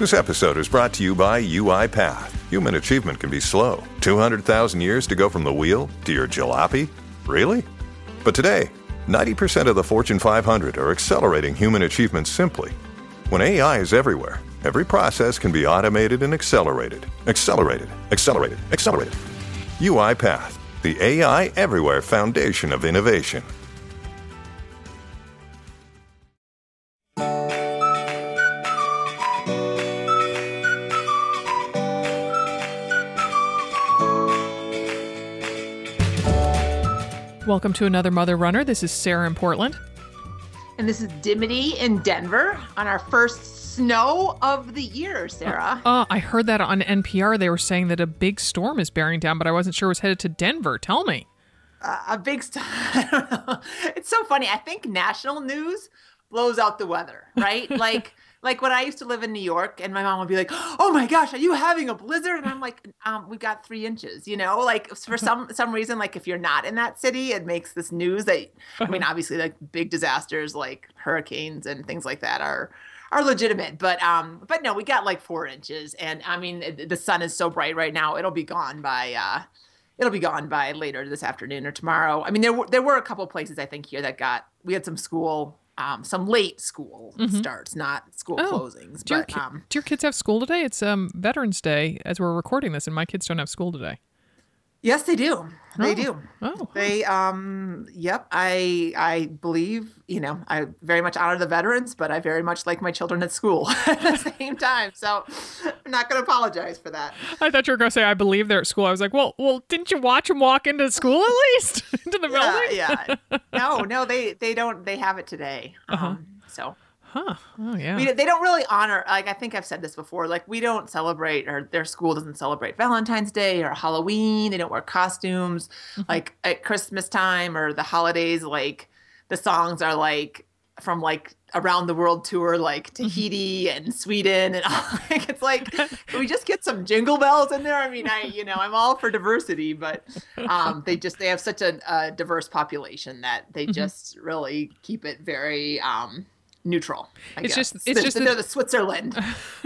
This episode is brought to you by UiPath. Human achievement can be slow. 200,000 years to go from the wheel to your jalopy? Really? But today, 90% of the Fortune 500 are accelerating human achievement simply. When AI is everywhere, every process can be automated and accelerated. Accelerated. UiPath, the AI everywhere foundation of innovation. Welcome to another Mother Runner. This is Sarah in Portland. And this is Dimity in Denver on our first snow of the year, Sarah. I heard that on NPR. They were saying that a big storm is bearing down, but I wasn't sure it was headed to Denver. Tell me. A big storm. I don't know. It's so funny. I think national news blows out the weather, right? Like when I used to live in New York and my mom would be like, oh my gosh, are you having a blizzard? And I'm like, we got 3 inches, like for some reason, like if you're not in that city, it makes this news that, I mean, obviously like big disasters like hurricanes and things like that are legitimate. But no, we got like 4 inches. And I mean, the sun is so bright right now. It'll be gone by later this afternoon or tomorrow. I mean, there were a couple places I think here that we had some late school starts, not school closings. Do your kids have school today? It's Veterans Day as we're recording this, and my kids don't have school today. Yes, they do. They do. Oh. They, yep. I believe, I very much honor the veterans, but I very much like my children at school at the same time. So I'm not going to apologize for that. I thought you were going to say, I believe they're at school. I was like, well, didn't you watch them walk into school at least? Into the building? Yeah. No, they don't. They have it today. So. Huh. Oh, yeah. They don't really honor, like, I think I've said this before, like, we don't celebrate, or their school doesn't celebrate Valentine's Day or Halloween. They don't wear costumes. Like, at Christmas time or the holidays, like, the songs are, like, from, like, around the world tour, like Tahiti and Sweden and all. Like, it's like, can we just get some jingle bells in there? I mean, I'm all for diversity, but they have such a diverse population that they just really keep it very neutral. It's just they're the Switzerland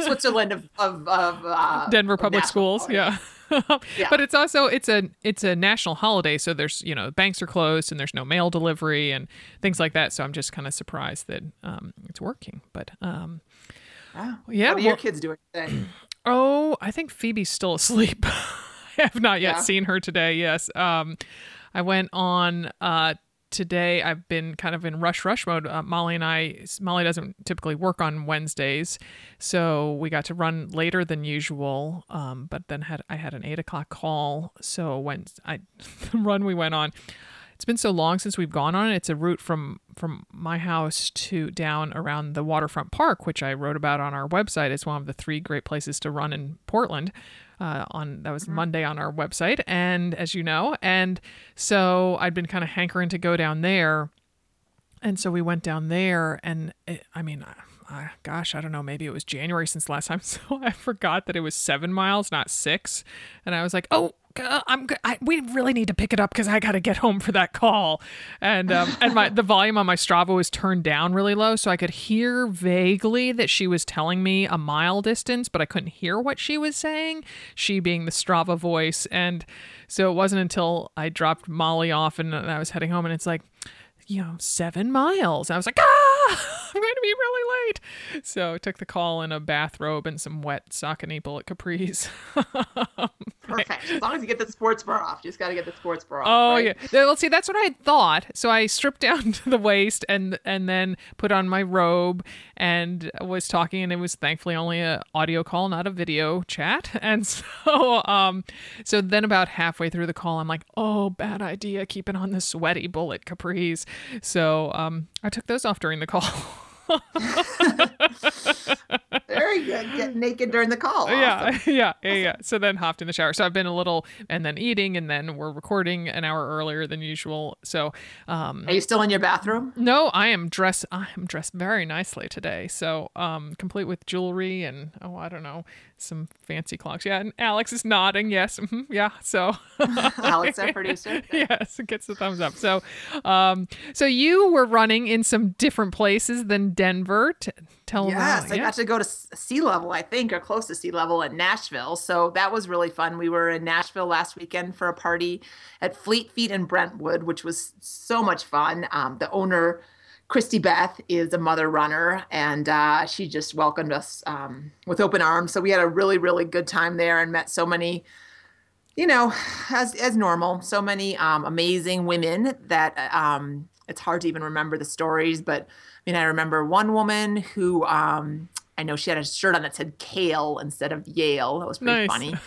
of Denver public schools. Holiday. Yeah. But it's also it's a national holiday, so there's banks are closed and there's no mail delivery and things like that. So I'm just kind of surprised that it's working. But yeah. What are your kids doing today? Oh, I think Phoebe's still asleep. I have not yet seen her today. Yes, I went on. Today, I've been kind of in rush mode. Molly doesn't typically work on Wednesdays, so we got to run later than usual. But then I had an 8:00 call. So the run we went on, it's been so long since we've gone on it. It's a route from my house to down around the Waterfront Park, which I wrote about on our website. It's one of the 3 great places to run in Portland. That was Monday on our website, and as you know, and so I'd been kind of hankering to go down there, and so we went down there, and gosh, I don't know, maybe it was January since last time, so I forgot that it was 7 miles, not 6, and I was like, oh. We really need to pick it up because I got to get home for that call, and the volume on my Strava was turned down really low, so I could hear vaguely that she was telling me a mile distance, but I couldn't hear what she was saying. She being the Strava voice, and so it wasn't until I dropped Molly off and I was heading home, and it's like, 7 miles. I was like, I'm going to be really late. So I took the call in a bathrobe and some wet Saucony bullet capris. Perfect. As long as you get the sports bra off. You just got to get the sports bra off. Oh, right? Yeah. Well, see, that's what I had thought. So I stripped down to the waist and then put on my robe and was talking. And it was thankfully only an audio call, not a video chat. And so then about halfway through the call, I'm like, oh, bad idea keeping on the sweaty bullet capris. So I took those off during the call. Very good. Get naked during the call. Awesome. Yeah. So then hopped in the shower. So I've been a little, and then eating, and then we're recording an hour earlier than usual. So, are you still in your bathroom? No, I am dressed very nicely today. So, complete with jewelry and I don't know, some fancy clocks. Yeah, and Alex is nodding. Yes, yeah. So, Alex, our producer. Yes, it gets the thumbs up. So, so you were running in some different places than Denver. Tell Yes, about I yeah. got to go to sea level, I think, or close to sea level at Nashville. So that was really fun. We were in Nashville last weekend for a party at Fleet Feet in Brentwood, which was so much fun. The owner, Christy Beth, is a mother runner, and she just welcomed us with open arms. So we had a really, really good time there and met so many, as normal, so many amazing women that it's hard to even remember the stories. But I mean, I remember one woman who I know she had a shirt on that said Kale instead of Yale. That was pretty Nice. funny.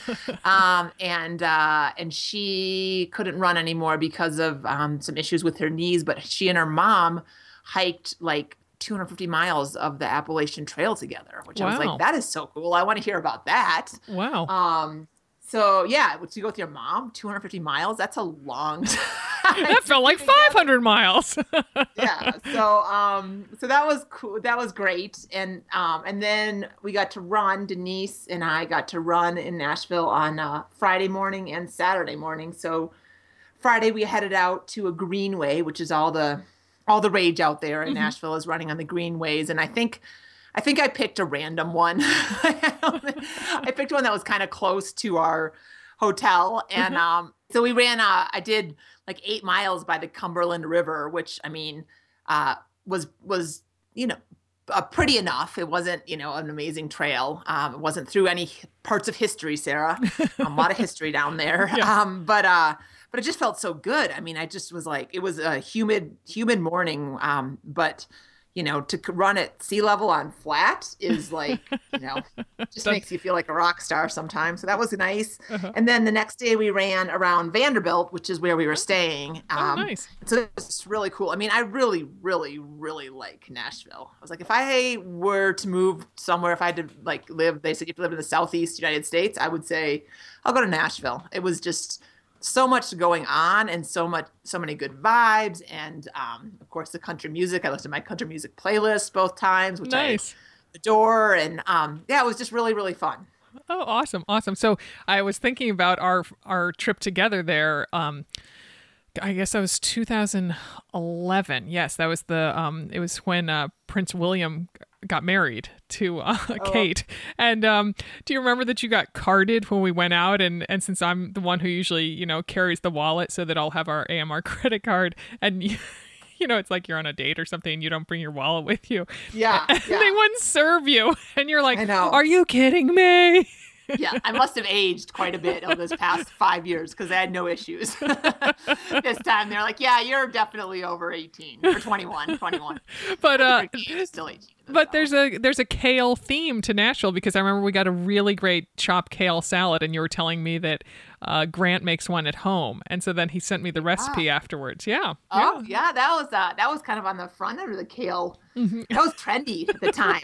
And she couldn't run anymore because of some issues with her knees. But she and her mom hiked like 250 miles of the Appalachian Trail together, which I was Wow. like, that is so cool. I want to hear about that. Wow. So yeah, would you go with your mom 250 miles? That's a long time. That felt like 500 miles. Yeah. So that was cool. That was great. And then we got to run. Denise and I got to run in Nashville on Friday morning and Saturday morning. So Friday we headed out to a greenway, which is all the rage out there in Nashville is running on the greenways. And I think I picked a random one. I picked one that was kind of close to our hotel. And so we ran, I did like 8 miles by the Cumberland River, which I mean, was, pretty enough. It wasn't, an amazing trail. It wasn't through any parts of history, Sarah. A lot of history down there. Yeah. But it just felt so good. I mean, I just was like, it was a humid morning. But to run at sea level on flat is like, just makes you feel like a rock star sometimes. So that was nice. And then the next day we ran around Vanderbilt, which is where we were staying. Nice. So it was really cool. I mean, I really, really, really like Nashville. I was like, if I were to move somewhere, if I had to live, they said you have to live in the Southeast United States, I would say I'll go to Nashville. It was just so much going on and so many good vibes. And of course the country music, I listened to my country music playlist both times, which Nice. I adore. And it was just really, really fun. Oh, awesome. Awesome. So I was thinking about our trip together there. I guess that was 2011. Yes, that was it was when Prince William got married to Kate. And do you remember that you got carded when we went out? And since I'm the one who usually, carries the wallet so that I'll have our AMR credit card and it's like you're on a date or something and you don't bring your wallet with you. Yeah. And they wouldn't serve you. And you're like, I know. Are you kidding me? Yeah, I must have aged quite a bit over this past 5 years because I had no issues. This time they're like, yeah, you're definitely over 18 or 21. But You're still 18. But there's a kale theme to Nashville because I remember we got a really great chopped kale salad and you were telling me that Grant makes one at home. And so then he sent me the recipe afterwards. Yeah. Oh, yeah. That was kind of on the front end of the kale. That was trendy at the time.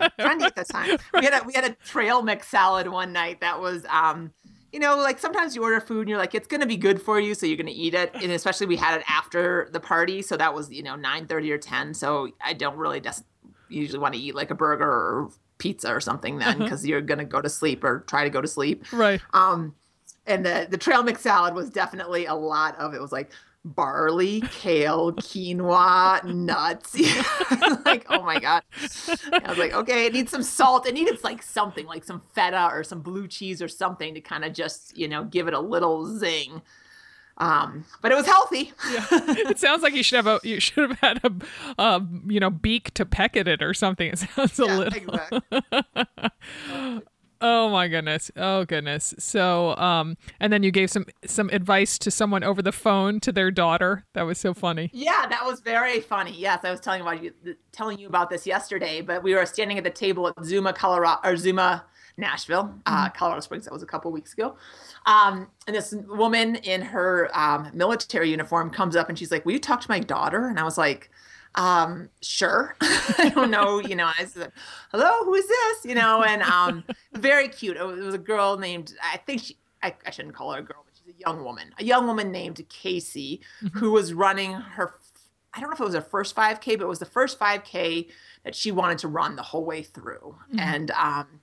We had a trail mix salad one night that was like sometimes you order food and you're like, it's going to be good for you, so you're going to eat it. And especially we had it after the party. So that was, 9:30 or 10. So I don't really usually want to eat like a burger or pizza or something then because you're going to go to sleep or try to go to sleep. Right. And the trail mix salad was definitely a lot of it was like barley, kale, quinoa, nuts. Like, oh my God. I was like, okay, it needs some salt. It needed like something like some feta or some blue cheese or something to kind of just, give it a little zing. But it was healthy. Yeah. It sounds like you should have had a beak to peck at it or something. It sounds a little. Exactly. Oh my goodness. Oh goodness. So and then you gave some advice to someone over the phone to their daughter. That was so funny. Yeah, that was very funny. Yes, I was telling you about this yesterday, but we were standing at the table at Zuma, Nashville, Colorado Springs. That was a couple weeks ago. And this woman in her military uniform comes up and she's like, will you talk to my daughter? And I was like, sure. I don't know, I said, hello, who is this? And very cute. It was a girl named, I shouldn't call her a girl, but she's a young woman named Casey, who was running I don't know if it was her first 5K, but it was the first 5K that she wanted to run the whole way through.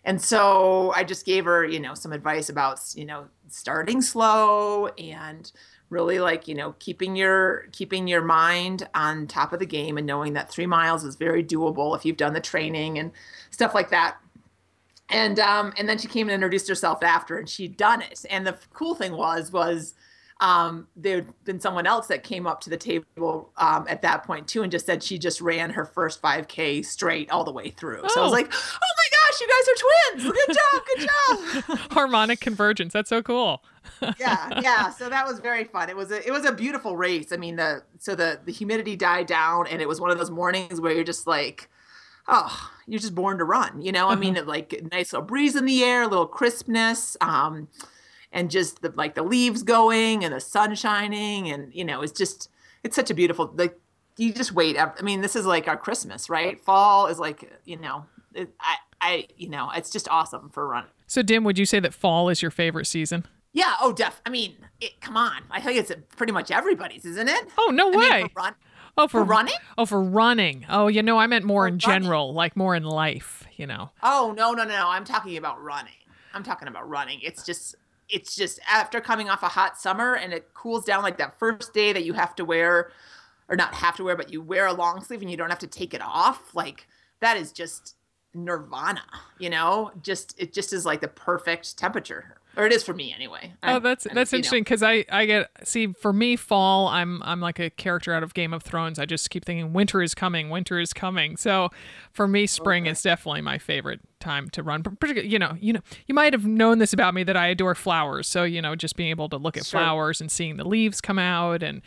And so I just gave her, some advice about, starting slow and really like, keeping your mind on top of the game and knowing that 3 miles is very doable if you've done the training and stuff like that. And then she came and introduced herself after, and she'd done it. And the cool thing was there'd been someone else that came up to the table at that point too, and just said she just ran her first 5K straight all the way through. So I was like, oh my gosh, you guys are twins! Good job! Harmonic convergence. That's so cool. yeah. So that was very fun. It was a beautiful race. I mean, the humidity died down, and it was one of those mornings where you're just like, oh, you're just born to run. I mean, like nice little breeze in the air, a little crispness. And just the leaves going and the sun shining, and it's such a beautiful, like, you just wait. I mean, this is like our Christmas, right? Fall is like, it's just awesome for running. So Dim, would you say that fall is your favorite season? Yeah. Oh, I mean, come on. I think it's pretty much everybody's, isn't it? Oh, no way. For running? Oh, for running. Oh, I meant more in general, like more in life, Oh, no. I'm talking about running. It's just after coming off a hot summer and it cools down, like that first day that you have to wear, or not have to wear, but you wear a long sleeve and you don't have to take it off. Like, that is just nirvana, it just is like the perfect temperature, or it is for me anyway. That's interesting, because for me, fall, I'm like a character out of Game of Thrones. I just keep thinking winter is coming. So for me, spring is definitely my favorite time to run. Particularly, you might have known this about me, that I adore flowers. So just being able to look at flowers and seeing the leaves come out, and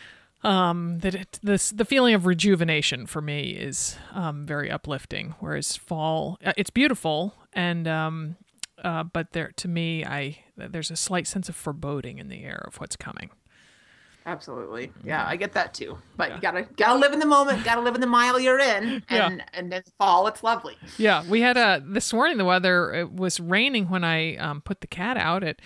the feeling of rejuvenation for me is very uplifting. Whereas fall, it's beautiful, and but there's a slight sense of forboding in the air of what's coming. Absolutely. Yeah, I get that too. But you gotta live in the moment, gotta live in the mile you're in, and then fall, it's lovely. Yeah, we had this morning the weather, it was raining when I put the cat out at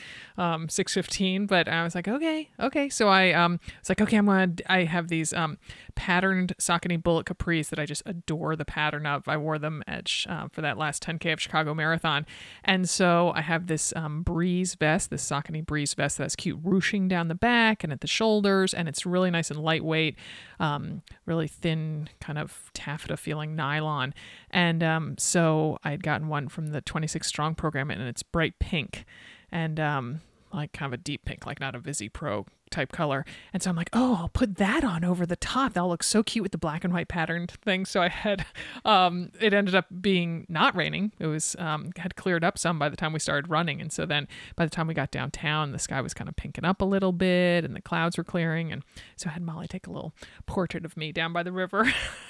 6:15, but I was like, okay. So I was like, okay, I have these patterned Saucony Bullet Capris that I just adore the pattern of. I wore them for that last 10K of Chicago Marathon. And so I have this Breeze vest, this Saucony Breeze vest that's cute, ruching down the back and at the shoulders, and it's really nice and lightweight, really thin, kind of taffeta feeling nylon. And so I had gotten one from the 26 Strong program, and it's bright pink, and like kind of a deep pink, like not a Visi Pro type color. And so I'm like, oh, I'll put that on over the top. That'll look so cute with the black and white patterned thing. So I had, it ended up being not raining. It was, had cleared up some by the time we started running. And so then by the time we got downtown, the sky was kind of pinking up a little bit and the clouds were clearing. And so I had Molly take a little portrait of me down by the river.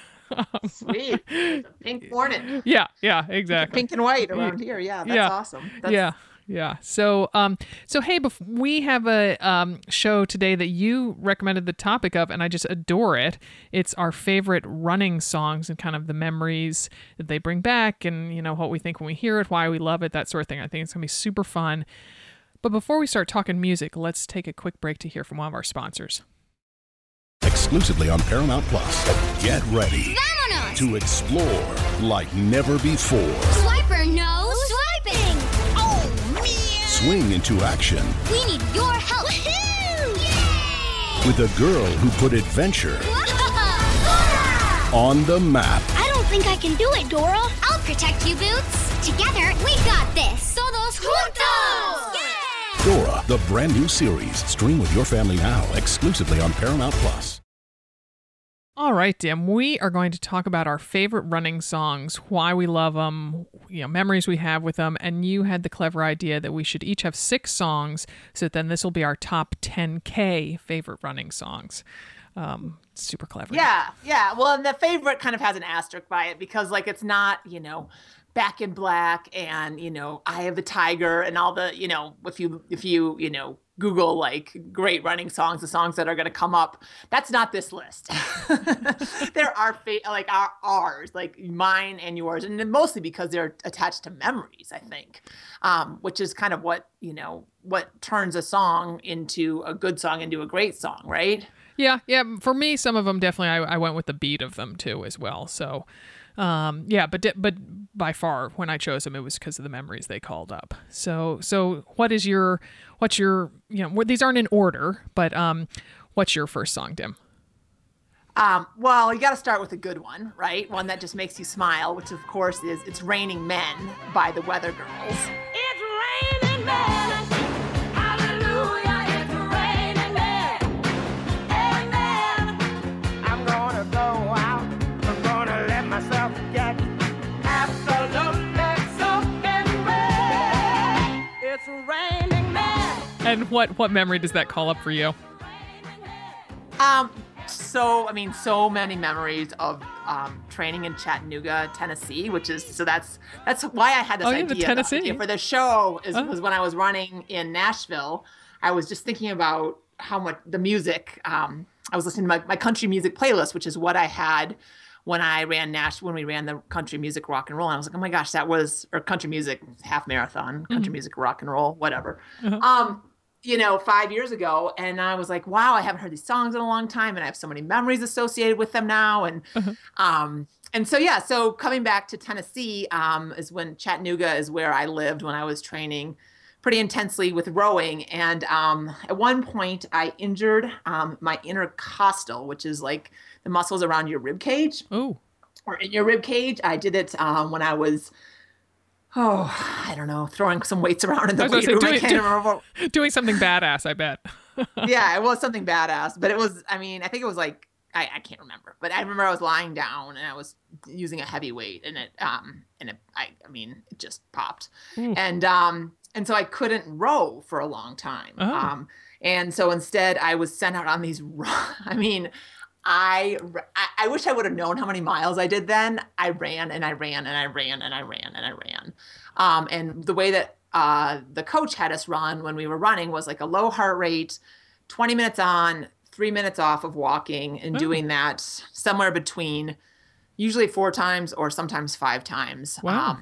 Sweet. Pink hornet. Yeah, exactly. Pink and white around here. Yeah, that's awesome. Yeah. So hey, we have a show today that you recommended the topic of, and I just adore it. It's our favorite running songs and kind of the memories that they bring back, and what we think when we hear it, why we love it, that sort of thing. I think it's gonna be super fun. But before we start talking music, let's take a quick break to hear from one of our sponsors. Exclusively on Paramount Plus. Get ready Vámonos! to explore like never before. Swiper, no swiping! Oh, man! Swing into action. We need your help! Woohoo! Yay! With a girl who put adventure on the map. I don't think I can do it, Dora. I'll protect you, Boots. Together, we got this. Todos juntos! Yeah! Dora, the brand new series. Stream with your family now, exclusively on Paramount Plus. All right, Dim, we are going to talk about our favorite running songs, why we love them, memories we have with them, and you had the clever idea that we should each have 6 songs, so then this will be our top 10K favorite running songs. Super clever. Yeah. Well, and the favorite kind of has an asterisk by it because, like, it's not, Back in Black and, Eye of the Tiger and all the, if you Google like great running songs, the songs that are going to come up, that's not this list. There are ours, like mine and yours, and mostly because they're attached to memories, I think, which is kind of what turns a song into a good song, into a great song, right? Yeah. For me, some of them definitely, I went with the beat of them too as well. So Yeah, but by far when I chose them, it was because of the memories they called up. So what's your, these aren't in order, but what's your first song, Dim? Well, you got to start with a good one, right? One that just makes you smile, which of course is It's Raining Men by the Weather Girls. It's raining men. Hallelujah, it's raining men. Amen. I'm gonna go out. I'm gonna let myself get absolutely soaking wet. It's raining men. And what memory does that call up for you? So many memories of training in Chattanooga, Tennessee, that's why I had this idea. Tennessee. Idea for the show was when I was running in Nashville. I was just thinking about how much the music. I was listening to my country music playlist, which is what I had when we ran the country music rock and roll. And I was like, oh my gosh, or country music half marathon, country music rock and roll, whatever. 5 years ago. And I was like, wow, I haven't heard these songs in a long time. And I have so many memories associated with them now. And so coming back to Tennessee is when Chattanooga is where I lived when I was training pretty intensely with rowing. And at one point I injured my intercostal, which is like the muscles around your rib cage. Oh. Or in your rib cage. I did it when I was I don't know, throwing some weights around in the weight room. I can't remember. Doing something badass, I bet. Yeah, it was something badass, but it was, I think it was like, I can't remember, but I remember I was lying down and I was using a heavy weight and it just popped. And so I couldn't row for a long time. Oh. And so instead I was sent out on these, I wish I would have known how many miles I did then. I ran and I ran and I ran and I ran and I ran. And the way that the coach had us run when we were running was like a low heart rate, 20 minutes on, 3 minutes off of walking, and doing that somewhere between usually 4 times or sometimes 5 times. Wow.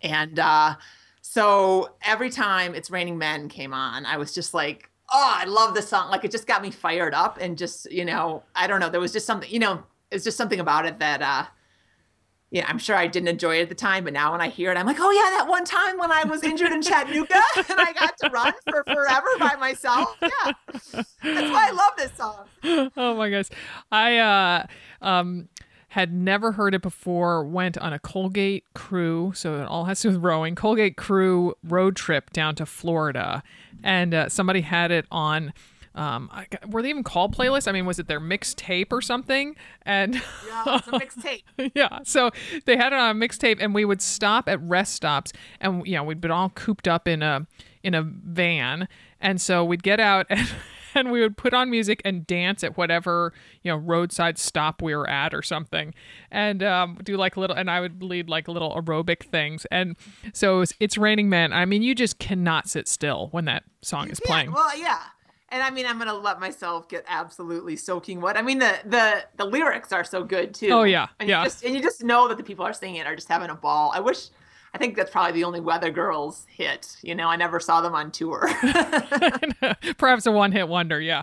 So every time It's Raining Men came on, I was just like, oh, I love this song. Like, it just got me fired up and just, I don't know. There was just something, it's just something about it that, I'm sure I didn't enjoy it at the time, but now when I hear it, I'm like, oh yeah, that one time when I was injured in Chattanooga and I got to run for forever by myself. Yeah. That's why I love this song. Oh my gosh. I, had never heard it before, went on a Colgate Crew, so it all has to do with rowing, Colgate Crew road trip down to Florida. And somebody had it on, were they even called playlists? Was it their mixtape or something? And yeah, it's a mixtape. Yeah, so they had it on a mixtape, and we would stop at rest stops, and we'd been all cooped up in a van, and so we'd get out and we would put on music and dance at whatever roadside stop we were at or something, and do like little, and I would lead like little aerobic things. And so It's Raining Men. You just cannot sit still when that song is playing. Well, yeah. And I'm gonna let myself get absolutely soaking wet. The lyrics are so good too. Oh yeah, and yeah. You just know that the people are singing it are just having a ball. I think that's probably the only Weather Girls hit. I never saw them on tour. Perhaps a one-hit wonder. Yeah.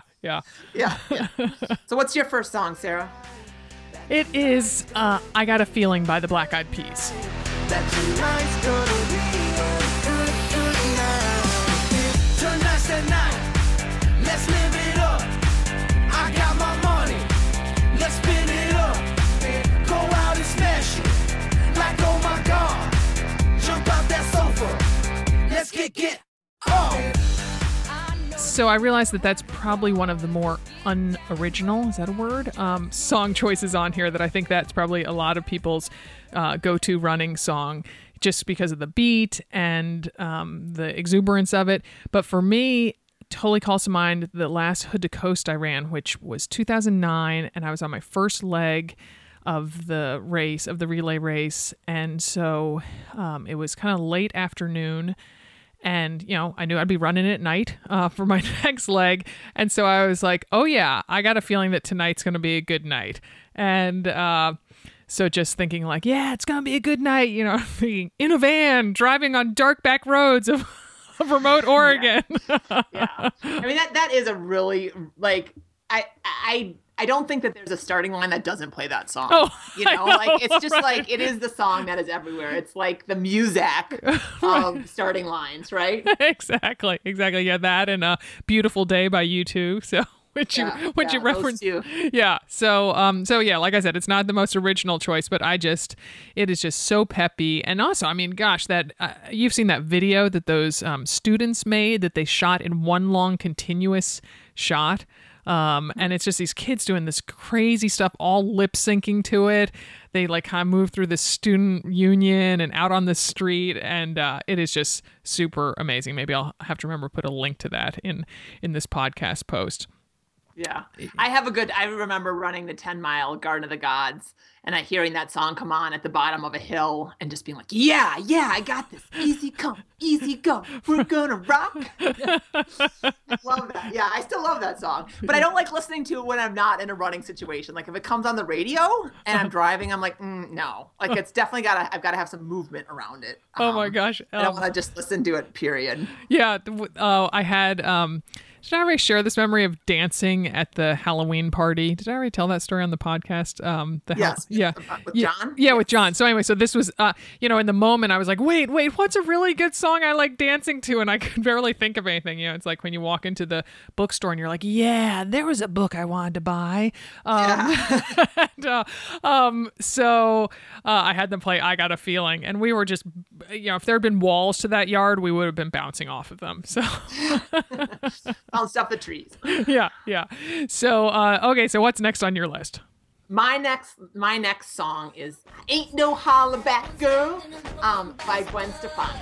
So what's your first song, Sarah? It is I Got a Feeling by the Black Eyed Peas. That tonight's gonna be a good night. Tonight's the night. Let's live it up. I got my money. Let's spin it up. Go out and smash it. Like, oh my God. Jump out that sofa. Let's get on. So I realized that that's probably one of the more unoriginal, is that a word? Song choices on here that I think that's probably a lot of people's go-to running song, just because of the beat and the exuberance of it. But for me, totally calls to mind the last Hood to Coast I ran, which was 2009, and I was on my first leg of the race, of the relay race. And so it was kind of late afternoon, and, I knew I'd be running at night for my next leg. And so I was like, oh yeah, I got a feeling that tonight's going to be a good night. And so just thinking like, yeah, it's going to be a good night, in a van, driving on dark back roads of remote Oregon. Yeah. That is a really, like, I don't think that there's a starting line that doesn't play that song. Oh, like it's just like it is the song that is everywhere. It's like the music of starting lines, right? Exactly. Yeah, that and Beautiful Day by U2. So which you referenced. Yeah. So yeah, like I said, it's not the most original choice, but it is just so peppy. And also, I mean, gosh, that you've seen that video that those students made that they shot in one long continuous shot. And it's just these kids doing this crazy stuff, all lip syncing to it. They like kind of move through the student union and out on the street. And it is just super amazing. Maybe I'll have to remember to put a link to that in this podcast post. Yeah. I remember running the 10-mile Garden of the Gods and hearing that song come on at the bottom of a hill and just being like, yeah, I got this. Easy come, easy go. We're gonna rock. I love that. Yeah, I still love that song. But I don't like listening to it when I'm not in a running situation. Like if it comes on the radio and I'm driving, I'm like, no. Like it's definitely I've got to have some movement around it. Oh my gosh. I don't want to just listen to it, period. Yeah. I had... Did I already share this memory of dancing at the Halloween party? Did I already tell that story on the podcast? Yes. With John? Yeah, with John. So anyway, so this was, in the moment I was like, wait, what's a really good song I like dancing to? And I could barely think of anything. It's like when you walk into the bookstore and you're like, yeah, there was a book I wanted to buy. So I had them play I Got a Feeling. And we were just, if there had been walls to that yard, we would have been bouncing off of them. So... bounced off the trees. Yeah. So, okay. So what's next on your list? My next song is "Ain't No Holla Back Girl" by Gwen Stefani.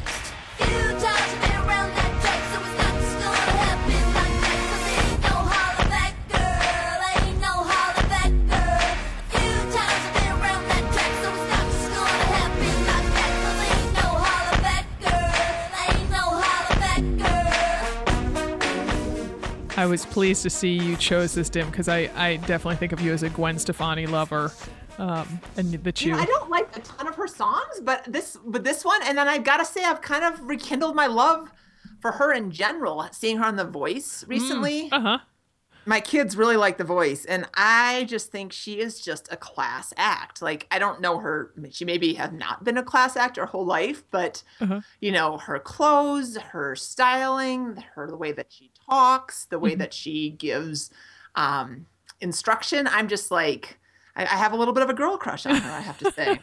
I was pleased to see you chose this, Dim, because I definitely think of you as a Gwen Stefani lover, and that you. I don't like a ton of her songs, but this one, and then I've got to say I've kind of rekindled my love for her in general. Seeing her on The Voice recently, my kids really like The Voice, and I just think she is just a class act. Like I don't know her; she maybe has not been a class act her whole life, but her clothes, her styling, the way that she talks, the way that she gives instruction. I'm just like, I have a little bit of a girl crush on her, I have to say.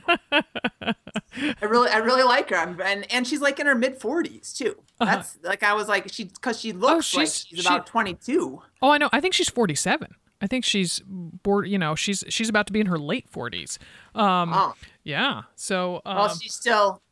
I really like her. And she's like in her mid 40s too. That's like, I was like, because she looks like she's about 22. Oh, I know. I think she's 47. I think she's bored. She's about to be in her late 40s. Yeah. So. Well, she's still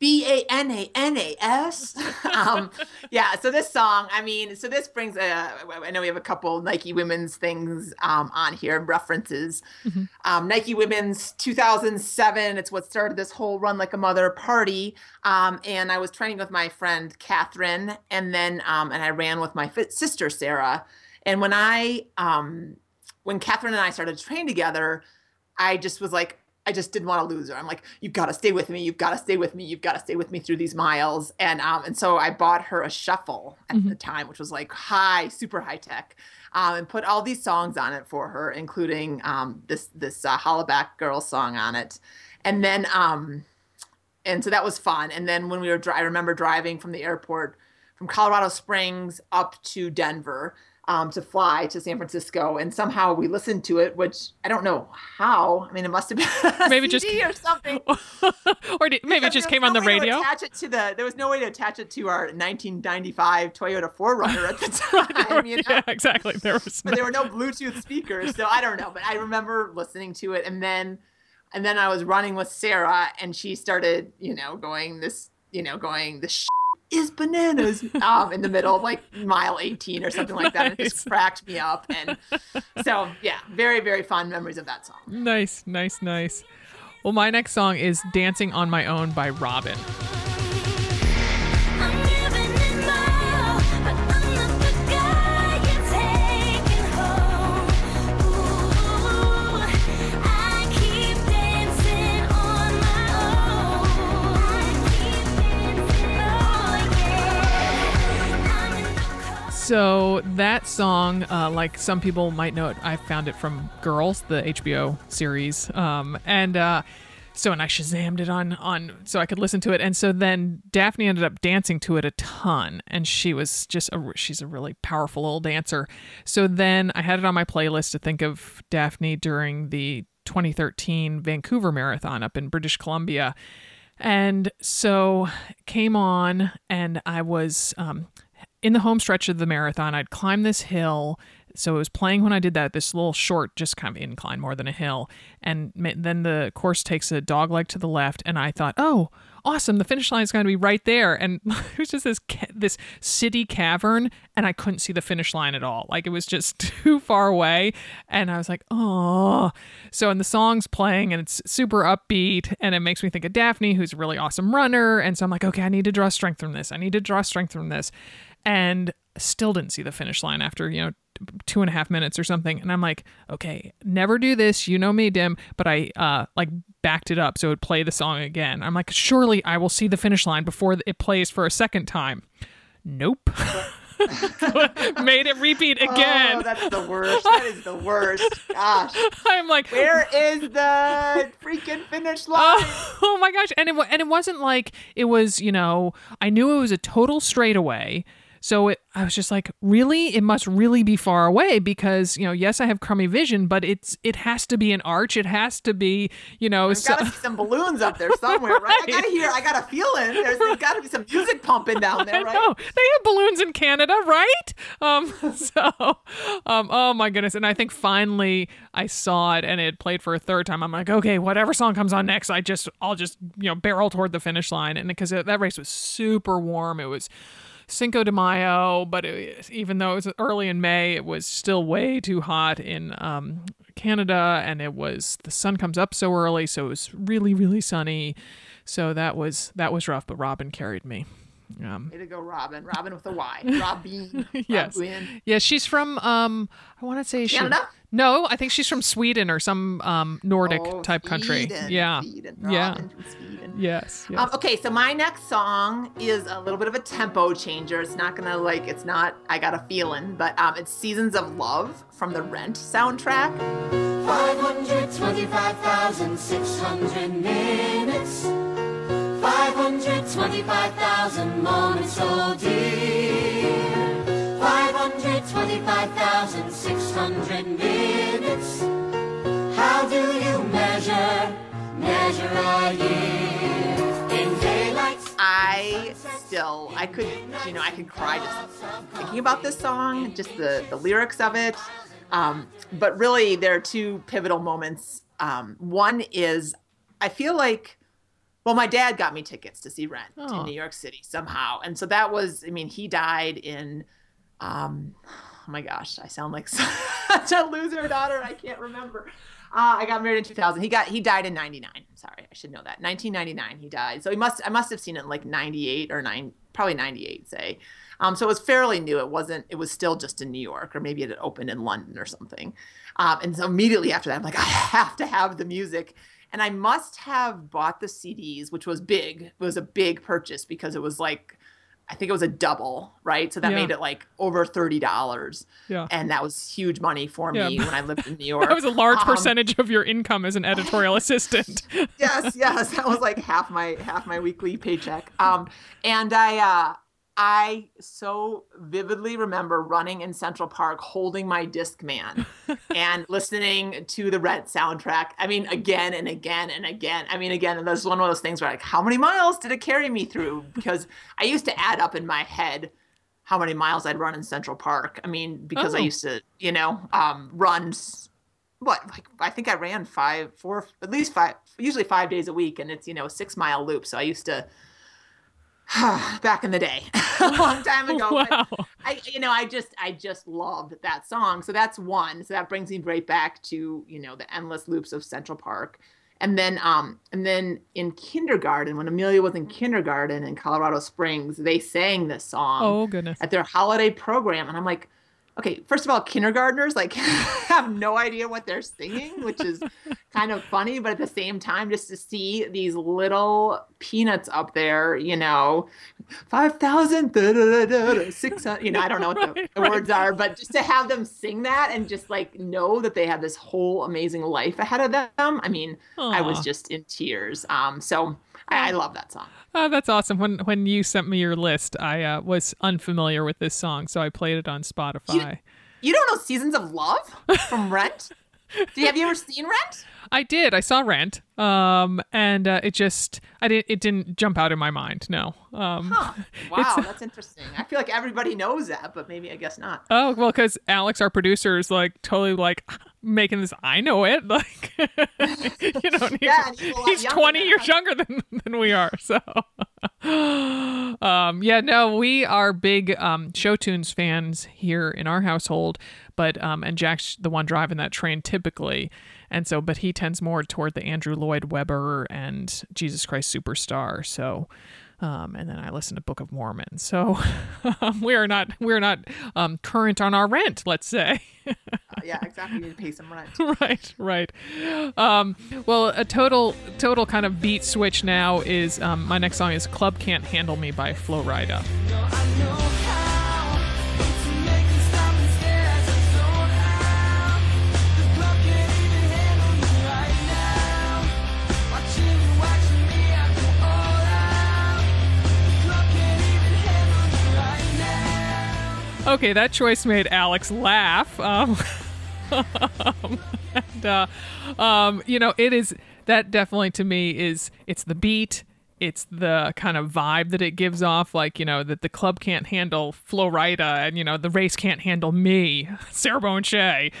BANANAS. Yeah. So this song, so this brings. I know we have a couple Nike Women's things on here, references. Nike Women's 2007. It's what started this whole Run Like a Mother party. And I was training with my friend Catherine, and then and I ran with my sister Sarah. And when Catherine and I started to train together, I just was like, I just didn't want to lose her. I'm like, you've got to stay with me. You've got to stay with me. You've got to stay with me through these miles. And so I bought her a shuffle at the time, which was like super high tech, and put all these songs on it for her, including this Hollaback Girl song on it. And then, and so that was fun. And then when I remember driving from the airport from Colorado Springs up to Denver, to fly to San Francisco, and somehow we listened to it, which I don't know how. I mean, it must have been maybe CD just or something, or maybe it just came on the radio. There was no way to attach it to our 1995 Toyota 4Runner at the time. Yeah, exactly. There were no Bluetooth speakers, so I don't know. But I remember listening to it, and then I was running with Sarah, and she started, going this is bananas in the middle of like mile 18 or something like that. It just cracked me up. And so, yeah, very, very fond memories of that song. Nice. Well, my next song is Dancing on My Own by Robyn. So that song, like some people might know it, I found it from Girls, the HBO series. And I Shazammed it on so I could listen to it. And so then Daphne ended up dancing to it a ton. And she was she's a really powerful old dancer. So then I had it on my playlist to think of Daphne during the 2013 Vancouver Marathon up in British Columbia. And so came on, and I was in the home stretch of the marathon. I'd climbed this hill. So it was playing when I did that, this little short, just kind of incline more than a hill. And then the course takes a dogleg to the left. And I thought, oh, awesome. The finish line is going to be right there. And it was just this city cavern. And I couldn't see the finish line at all. Like, it was just too far away. And I was like, oh. So, and the song's playing and it's super upbeat. And it makes me think of Daphne, who's a really awesome runner. And so I'm like, okay, I need to draw strength from this. And still didn't see the finish line after, 2.5 minutes or something. And I'm like, okay, never do this. You know me, Dim. But I backed it up so it would play the song again. I'm like, surely I will see the finish line before it plays for a second time. Nope. Made it repeat again. Oh, that's the worst. That is the worst. Gosh. I'm like, where is the freaking finish line? Oh my gosh. And it wasn't like it was, I knew it was a total straightaway. So I was just like, really? It must really be far away because, yes, I have crummy vision, but it has to be an arch. It has to be, There's got to be some balloons up there somewhere, right? I got a feeling there's got to be some music pumping down there, right? No, they have balloons in Canada, right? Oh my goodness. And I think finally I saw it and it played for a third time. I'm like, okay, whatever song comes on next, I'll just barrel toward the finish line. And because that race was super warm, it was Cinco de Mayo, but even though it was early in May, it was still way too hot in Canada, and the sun comes up so early, so it was really, really sunny. So that was rough, but Robin carried me. Way to go, Robin. Robin with a Y. Robin. Yes. Robin. Yeah, she's from, I want to say... Canada? No, I think she's from Sweden or some Nordic type country. Yeah. Sweden. Yeah. Robin from Sweden. Yes. Okay, so my next song is a little bit of a tempo changer. It's not gonna it's not I Got a Feeling, but it's Seasons of Love from the Rent soundtrack. 525,600 minutes, 525,000 moments, oh dear. 525,600 minutes. How do you measure a year in daylight? I could cry just thinking about this song, just the lyrics of it. But really, there are two pivotal moments. One is, I feel like, well, my dad got me tickets to see Rent in New York City somehow. And so that was, he died in, oh my gosh, I sound like such a loser daughter. I can't remember. I got married in 2000. He died in 99. Sorry, I should know that. 1999 he died. So I must have seen it in like 98 or probably 98, say. So it was fairly new. It was still just in New York, or maybe it had opened in London or something. And so immediately after that, I'm like, I have to have the music. And I must have bought the CDs, which was big. It was a big purchase because it was like, I think it was a double, right? So that made it like over $30. Yeah. And that was huge money for me when I lived in New York. That was a large percentage of your income as an editorial assistant. Yes. That was like half my weekly paycheck. And I so vividly remember running in Central Park holding my Discman and listening to the Rent soundtrack. Again and again and again. Again, that's one of those things where how many miles did it carry me through? Because I used to add up in my head how many miles I'd run in Central Park. Because I used to, run, I think I ran usually 5 days a week, and it's, a 6 mile loop. So I used to, back in the day, a long time ago. Wow. But I just loved that song. So that's one. So that brings me right back to, the endless loops of Central Park. And then in kindergarten, when Amelia was in kindergarten in Colorado Springs, they sang this song. Oh, goodness. At their holiday program. And I'm like, okay, first of all, kindergartners like have no idea what they're singing, which is kind of funny, but at the same time, just to see these little peanuts up there, 5,000, 600, I don't know what the words are, but just to have them sing that and just like know that they have this whole amazing life ahead of them. I mean, I was just in tears. So I love that song. Oh, that's awesome. When you sent me your list, I was unfamiliar with this song, so I played it on Spotify. You don't know Seasons of Love from Rent? Have you ever seen Rent? I did. I saw Rent, and it didn't jump out in my mind. No. Wow, that's interesting. I feel like everybody knows that, but maybe I guess not. Oh well, because Alex, our producer, is like totally like making this. I know it. Like, he's 20 years younger than we are. So, we are big show tunes fans here in our household. But and Jack's the one driving that train typically, and so but he tends more toward the Andrew Lloyd Webber and Jesus Christ Superstar. So, and then I listen to Book of Mormon. So we're not current on our rent, let's say. Yeah, exactly. You need to pay some rent. Right. Well, a total kind of beat switch now is my next song is "Club Can't Handle Me" by Flo Rida. Okay, that choice made Alex laugh. It is that definitely to me it's the beat, it's the kind of vibe that it gives off, like, that the club can't handle Flo Rida and, the race can't handle me, Sarah Bowen Shea.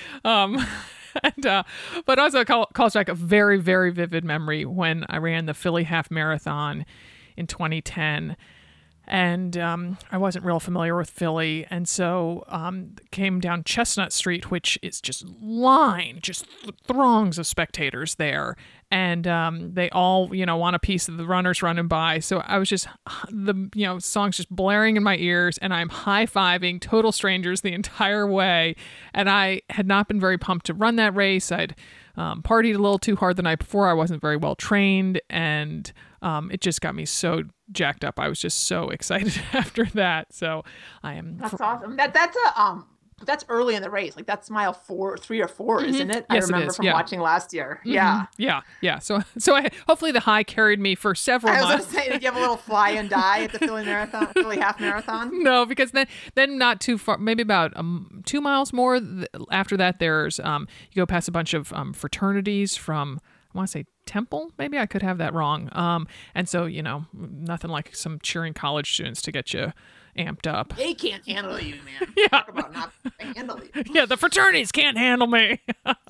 But also calls back a very, very vivid memory when I ran the Philly Half Marathon in 2010. And I wasn't real familiar with Philly, and so came down Chestnut Street, which is just throngs of spectators there. And they all, want a piece of the runners running by. So I was just, songs just blaring in my ears, and I'm high-fiving total strangers the entire way. And I had not been very pumped to run that race. I'd partied a little too hard the night before. I wasn't very well trained, and it just got me so jacked up. I was just so excited after that. So I am. That's awesome. That's early in the race. Like that's mile 3 or 4, isn't it? Yes, I remember from watching last year. Mm-hmm. Yeah. So hopefully the high carried me for several months. I was going to say, did you have a little fly and die at the Philly Half Marathon? No, because then not too far, maybe about 2 miles more after that, there's you go past a bunch of fraternities from, I want to say Temple, maybe I could have that wrong. And so, nothing like some cheering college students to get you amped up. They can't handle you, man. Yeah. Talk about not handle you. Yeah, the fraternities can't handle me.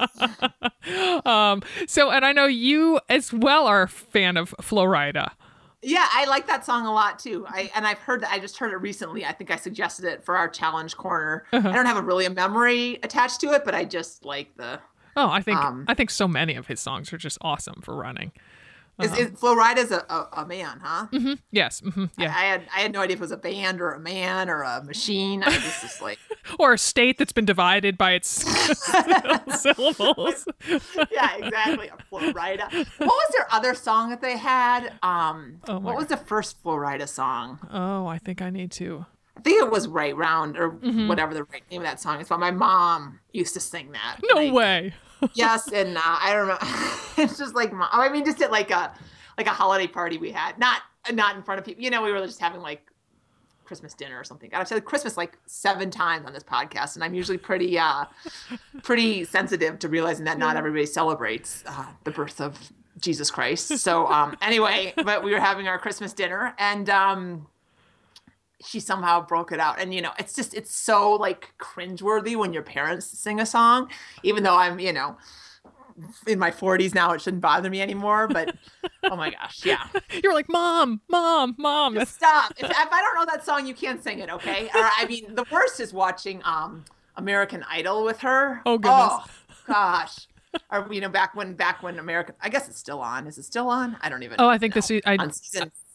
And I know you as well are a fan of Flo Rida. Yeah, I like that song a lot too. I've heard that. I just heard it recently. I think I suggested it for our challenge corner. I don't have a memory attached to it, but I just like the. Oh, I think so many of his songs are just awesome for running. Is Flo Rida's a man, huh? Mm-hmm. Yes. Mm-hmm. Yeah. I had no idea if it was a band or a man or a machine. I was just like, or a state that's been divided by its syllables. Yeah, exactly. A Flo Rida. What was their other song that they had? What was the first Flo Rida song? Oh, I think I need to. I think it was Right Round or whatever the right name of that song is. But my mom used to sing that. No way. Yes, and I don't know. It's just like, just at like a holiday party we had, not in front of people. We were just having like Christmas dinner or something. I've said Christmas like 7 times on this podcast, and I'm usually pretty sensitive to realizing that not everybody celebrates the birth of Jesus Christ. So anyway, but we were having our Christmas dinner, and she somehow broke it out. And, it's so like cringeworthy when your parents sing a song, even though I'm, in my 40s now, it shouldn't bother me anymore. But oh my gosh. Yeah. You're like, mom. Just stop. If I don't know that song, you can't sing it. Okay. Or, the worst is watching American Idol with her. Oh goodness. Oh gosh. Or, back when American, I guess it's still on. Is it still on? I don't even know. I think this is,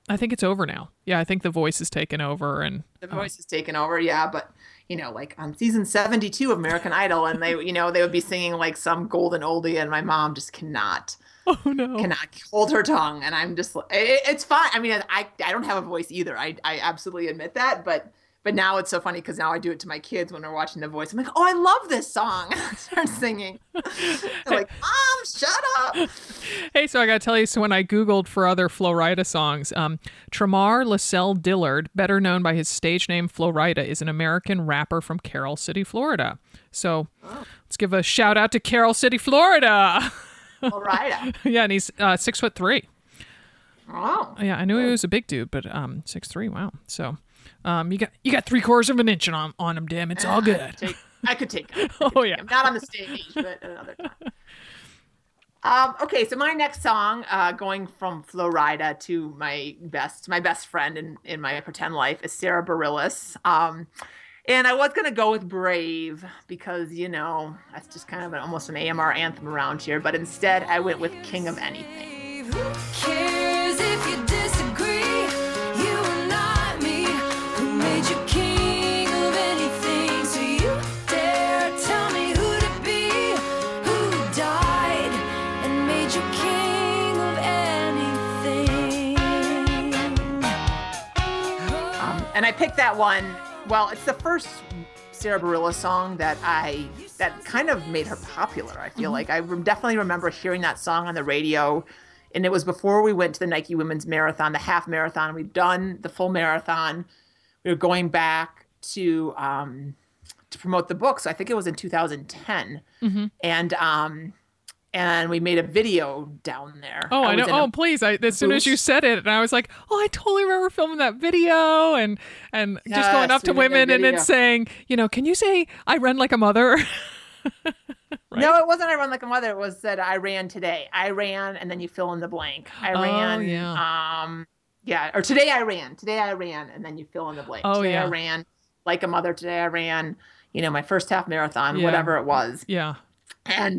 I think it's over now. Yeah, I think The Voice has taken over, and The Voice has taken over. Yeah, but like on season 72 of American Idol, and they would be singing like some golden oldie, and my mom just cannot hold her tongue, and I'm just it's fine. I mean, I don't have a voice either. I absolutely admit that, but now it's so funny because now I do it to my kids when they're watching The Voice. I'm like, oh, I love this song. I start singing. They're like, Mom, shut up. Hey, so I got to tell you, so when I Googled for other Flo Rida songs, Tremar Lascelle Dillard, better known by his stage name Flo Rida, is an American rapper from Carol City, Florida. So let's give a shout out to Carol City, Florida. Flo Rida. Yeah, and he's 6'3". Wow. Yeah, I knew he was a big dude, but 6'3", wow. So you got 3/4 of an inch on him, damn. It's all good. I could take him. Yeah. Not on the stage, but at another time. Okay, so my next song, going from Flo Rida to my best friend in my pretend life, is Sara Bareilles. And I was going to go with Brave because, that's just kind of almost an AMR anthem around here. But instead, I went with King of Anything. Who cares if you disagree? You are not me. Who made you king of anything? So you dare tell me who to be? Who died and made you king of anything? And I picked that one. Well, it's the first Sara Bareilles song that kind of made her popular. I feel like I definitely remember hearing that song on the radio, and it was before we went to the Nike Women's Marathon, the half marathon. We'd done the full marathon. We were going back to promote the book, so I think it was in 2010, and we made a video down there. Oh, I know. Please! As soon as you said it, and I was like, "Oh, I totally remember filming that video," and just going up to women and then saying, "Can you say I run like a mother?" Right? No, it wasn't I run like a mother. It was that I ran today. I ran, and then you fill in the blank. I ran. Yeah. Or today I ran. Today I ran, and then you fill in the blank. Today I ran like a mother. Today I ran. My first half marathon, whatever it was. Yeah. And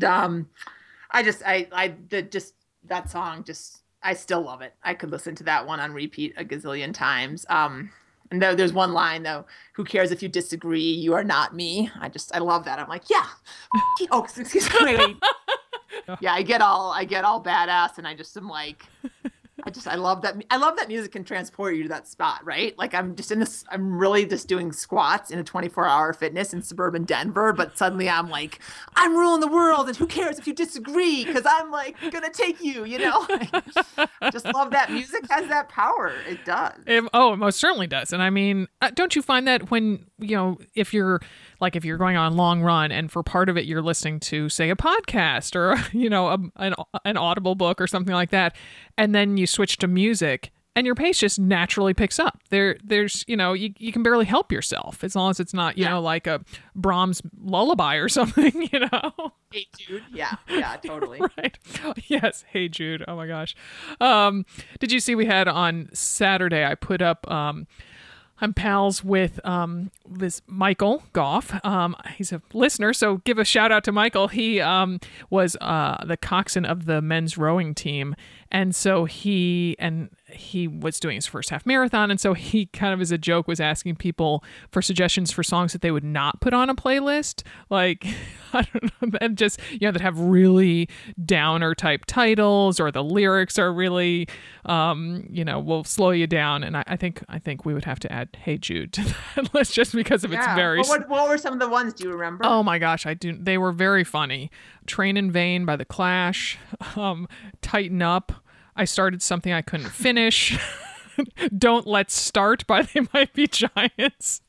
that song, I still love it. I could listen to that one on repeat a gazillion times. And there's one line though, who cares if you disagree? You are not me. I love that. I'm like, yeah. Oh, excuse me. Wait. Yeah, I get all badass, and I just am like, I love that. I love that music can transport you to that spot, right? Like I'm really just doing squats in a 24-hour fitness in suburban Denver, but suddenly I'm like, I'm ruling the world, and who cares if you disagree? Because I'm like gonna take you, I just love that music has that power. It does. It most certainly does. And I mean, don't you find that when if you're going on a long run and for part of it you're listening to, say, a podcast or an Audible book or something like that, and then you switch to music and your pace just naturally picks up. There's you can barely help yourself as long as it's not like a Brahms lullaby or something. Hey Jude. Yeah, totally. Right. Yes. Hey Jude. Oh my gosh. Did you see we had on Saturday? I put up. I'm pals with this Michael Goff. He's a listener, so give a shout out to Michael. He was the coxswain of the men's rowing team, and so he was doing his first half marathon, and so he kind of as a joke was asking people for suggestions for songs that they would not put on a playlist, like I don't know, and just that have really downer type titles, or the lyrics are really will slow you down. And I think we would have to add Hey Jude to that list just because of its very. What were some of the ones? Do you remember? Oh my gosh, I do. They were very funny. Train in Vain by The Clash. Tighten Up. I Started Something I Couldn't Finish. Don't Let's Start by They Might Be Giants.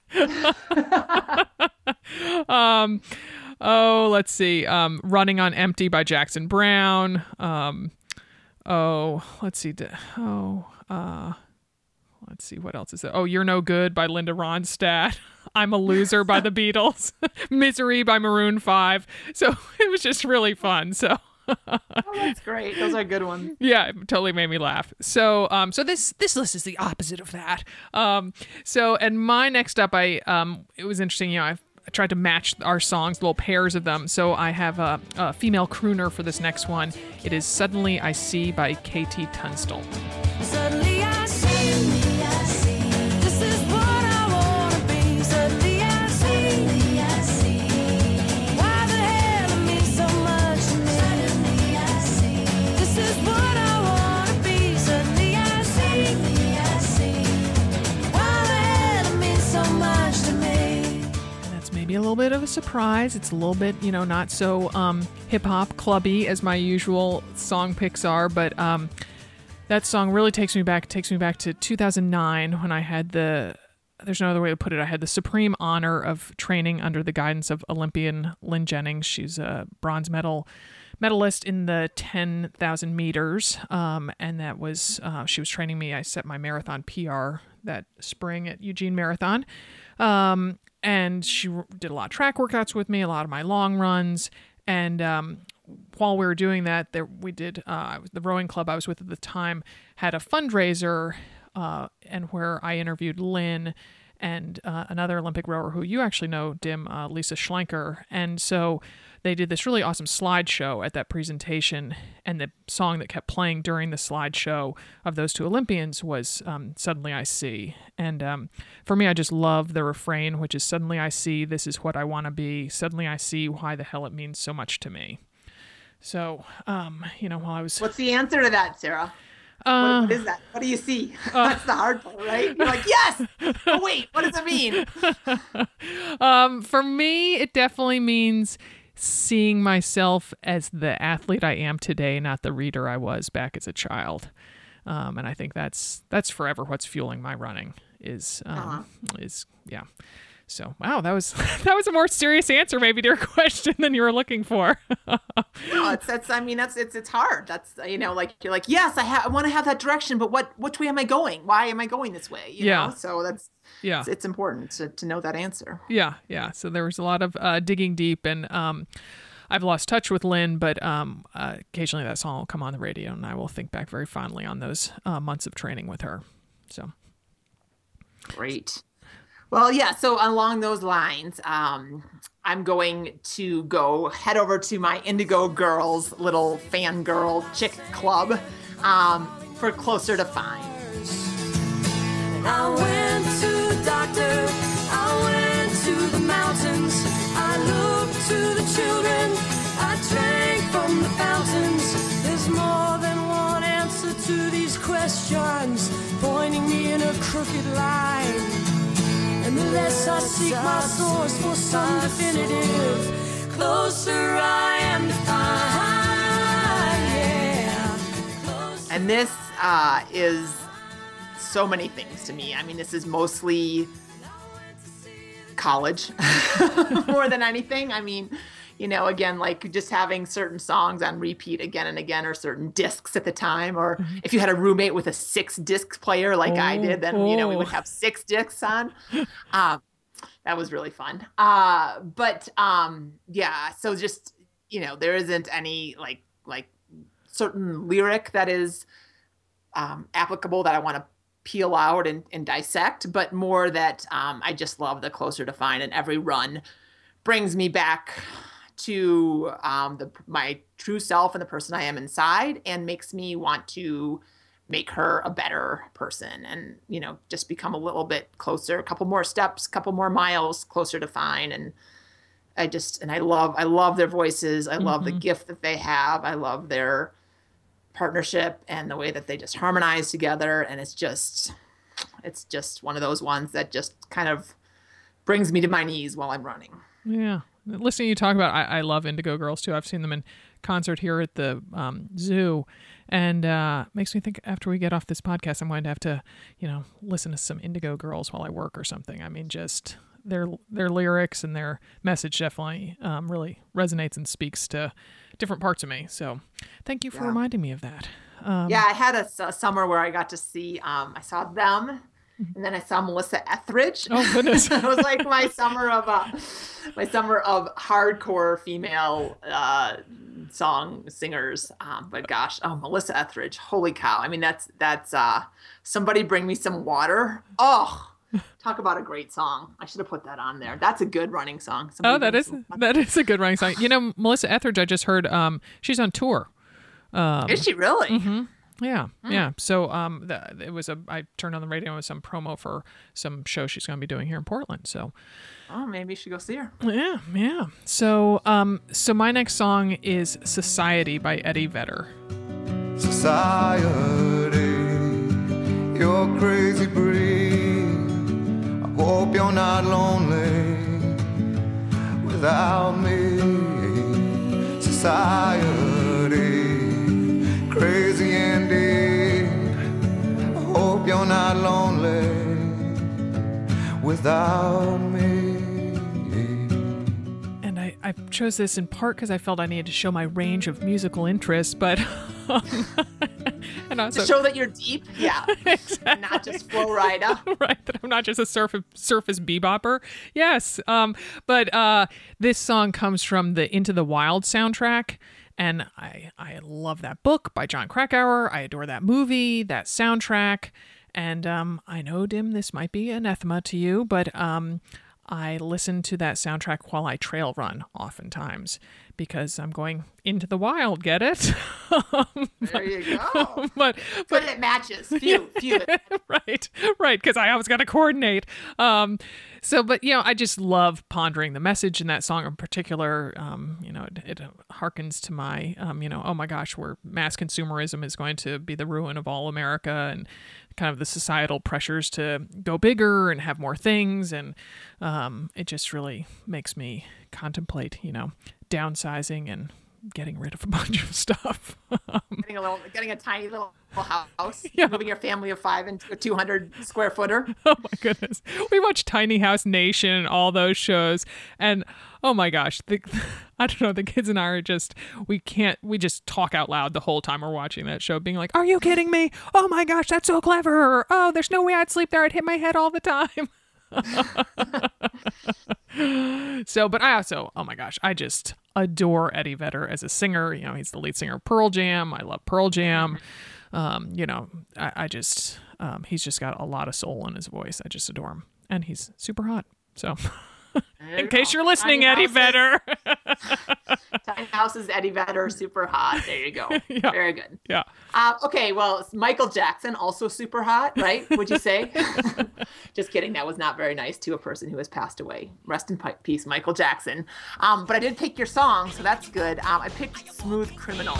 Let's see. Running on Empty by Jackson Browne. Let's see. Let's see. What else is there? Oh, You're No Good by Linda Ronstadt. I'm a Loser by The Beatles. Misery by Maroon 5. So it was just really fun. So. Oh, that's great. Those are good ones. Yeah, it totally made me laugh. So this list is the opposite of that. And my next up, it was interesting. I tried to match our songs, little pairs of them. So I have a female crooner for this next one. It is Suddenly I See by KT Tunstall. Suddenly I see a little bit of a surprise. It's a little bit, not so hip-hop clubby as my usual song picks are, but that song really takes me back to 2009 when I had there's no other way to put it, I had the supreme honor of training under the guidance of Olympian Lynn Jennings. She's a bronze medalist in the 10,000 meters, and that was she was training me. I set my marathon PR that spring at Eugene Marathon, and she did a lot of track workouts with me, a lot of my long runs, and while we were doing that, we did the rowing club I was with at the time had a fundraiser, and where I interviewed Lynn and another Olympic rower who you actually know, Dim, Lisa Schlenker. And so they did this really awesome slideshow at that presentation, and the song that kept playing during the slideshow of those two Olympians was Suddenly I See. And for me, I just love the refrain, which is Suddenly I see, this is what I want to be. Suddenly I see why the hell it means so much to me. So, while I was... What's the answer to that, Sarah? What is that? What do you see? That's the hard part, right? You're like, yes! Oh, wait, what does it mean? For me, it definitely means seeing myself as the athlete I am today, not the reader I was back as a child. And I think that's forever what's fueling my running is. So, wow, that was a more serious answer maybe to your question than you were looking for. No, it's hard. That's, you're like, yes, I want to have that direction, but which way am I going? Why am I going this way? You know? So that's, it's important to know that answer. Yeah. Yeah. So there was a lot of digging deep, and I've lost touch with Lynn, but occasionally that song will come on the radio, and I will think back very fondly on those months of training with her. So great. Well, yeah, so along those lines, I'm going to head over to my Indigo Girls little fangirl chick club for Closer to Fine. I went to the doctor, I went to the mountains, I looked to the children, I drank from the fountains. There's more than one answer to these questions, pointing me in a crooked line. And the less I seek my source for some definitive, closer I am to find, And this is so many things to me. I mean, this is mostly college more than anything. I mean, again, like just having certain songs on repeat again and again, or certain discs at the time, or if you had a roommate with a 6-disc player like I did, then, we would have 6 discs on. That was really fun. So just, there isn't any like certain lyric that is applicable that I want to peel out and dissect, but more that I just love the Closer to Fine, and every run brings me back to my true self and the person I am inside, and makes me want to make her a better person, and just become a little bit closer, a couple more steps, a couple more miles closer to Fine. And I love their voices. I love the gift that they have. I love their partnership and the way that they just harmonize together, and it's just one of those ones that just kind of brings me to my knees while I'm running. Yeah. Listening to you talk about, I love Indigo Girls too. I've seen them in concert here at the zoo, and makes me think after we get off this podcast, I'm going to have to, listen to some Indigo Girls while I work or something. I mean, just their lyrics and their message definitely really resonates and speaks to different parts of me. So thank you for reminding me of that. I had a summer where I got to see, I saw them. And then I saw Melissa Etheridge. Oh goodness! It was like my summer of hardcore female song singers. But gosh, Melissa Etheridge, holy cow! I mean, that's Somebody Bring Me Some Water. Oh, talk about a great song! I should have put that on there. That's a good running song. That is a good running song. Melissa Etheridge, I just heard she's on tour. Is she really? Mm-hmm. Yeah, yeah. So I turned on the radio with some promo for some show she's going to be doing here in Portland. So, maybe you should go see her. Yeah, yeah. So, my next song is "Society" by Eddie Vedder. Society, you're crazy breed. I hope you're not lonely. without me. Society, crazy indeed. I hope you're not lonely without me. And I chose this in part because I felt I needed to show my range of musical interests, but and also to show that you're deep, yeah, exactly. Not just Flo Rida, right? That I'm not just a surface bebopper. Yes, but this song comes from the Into the Wild soundtrack, and I love that book by John Krakauer. I adore that movie, that soundtrack, and I know, Dim, this might be anathema to you, but I listen to that soundtrack while I trail run oftentimes because I'm going into the wild, get it? There you go. But it matches. Few. Right, because I always got to coordinate. But I just love pondering the message in that song in particular. It harkens to my, oh my gosh, where mass consumerism is going to be the ruin of all America, and kind of the societal pressures to go bigger and have more things. And it just really makes me contemplate, downsizing and getting rid of a bunch of stuff. Getting a tiny little house, yeah. Moving your family of 5 into a 200 square footer. Oh my goodness. We watch Tiny House Nation and all those shows, and oh my gosh, I don't know, the kids and I are just, we just talk out loud the whole time we're watching that show, being like, are you kidding me? Oh my gosh, that's so clever. Oh, there's no way I'd sleep there. I'd hit my head all the time. But I also, oh my gosh, I just adore Eddie Vedder as a singer. He's the lead singer of Pearl Jam. I love Pearl Jam. I just, he's just got a lot of soul in his voice. I just adore him. And he's super hot. So in case you're listening, Eddie Vedder. Tiny House's Eddie Vedder, super hot. There you go. Yeah. Very good. Yeah. Okay, well, Michael Jackson, also super hot, right? Would you say? Just kidding. That was not very nice to a person who has passed away. Rest in peace, Michael Jackson. But I did pick your song, so that's good. I picked Smooth Criminal.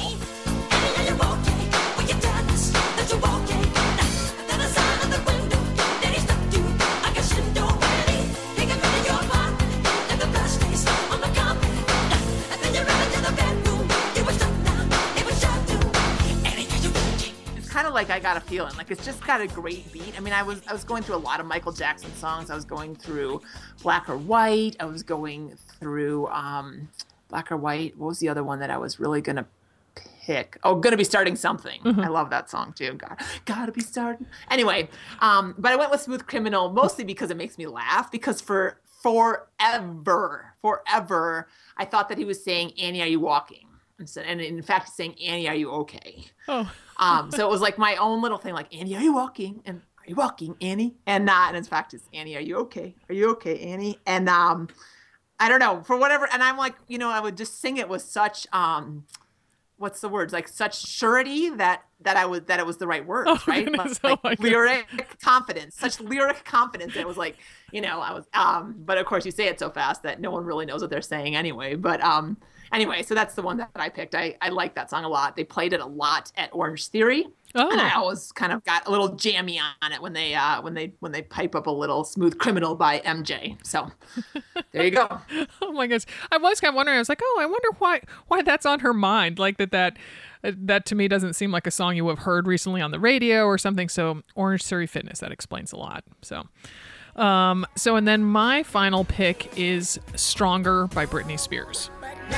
Kind of like I Got a Feeling, like it's just got a great beat. I mean, I was going through a lot of Michael Jackson songs. I was going through Black or White. I was going through Black or White. What was the other one that I was really gonna pick? Oh, Gonna Be Starting Something. Mm-hmm. I love that song too. Gotta be starting. Anyway, but I went with Smooth Criminal mostly because it makes me laugh. Because for forever, I thought that he was saying, "Annie, are you walking?" And in fact, he's saying, "Annie, are you okay?" Oh. So it was like my own little thing, like, "Annie, are you walking?" And "Are you walking, Annie?" And in fact, it's, "Annie, are you okay? Are you okay, Annie?" And I don't know, for whatever. And I'm like, I would just sing it with such what's the words? Like such surety that it was the right words, right? Lyric confidence, such lyric confidence. That it was like, I was. But of course, you say it so fast that no one really knows what they're saying anyway. But anyway, so that's the one that I picked. I like that song a lot. They played it a lot at Orange Theory. Oh. And I always kind of got a little jammy on it when they pipe up a little Smooth Criminal by MJ. So there you go. Oh my gosh. I was kind of wondering, I was like, I wonder why that's on her mind. Like that to me doesn't seem like a song you have heard recently on the radio or something. So Orange Theory Fitness, that explains a lot. So and then my final pick is Stronger by Britney Spears.